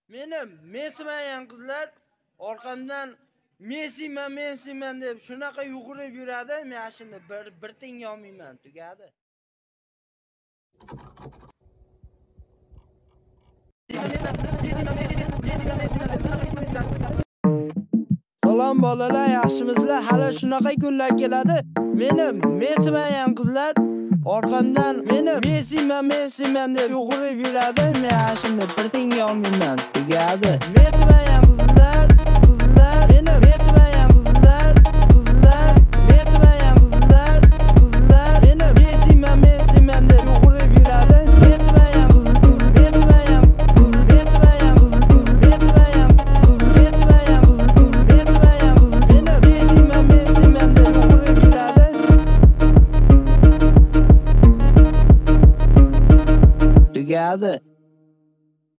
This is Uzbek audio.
Meni mensimagan qizlar orqamdan mensiman deb shunaqa yugurib yuradi. Men shunda bir tenga olmayman, tugadi. Salom bolalar, yaxshimisizlar? Hali shunaqa kunlar keladi. Meni mensimagan qizlar orqamdan meni mensiman deb yugurib yuradi. Men shunda bir tenga olmayman, tugadi. Mensimagan qizlar, meni mensimagan qizlar, mensimagan qizlar, meni mensiman deb yugurib yuradi. Mensimagan tugadi.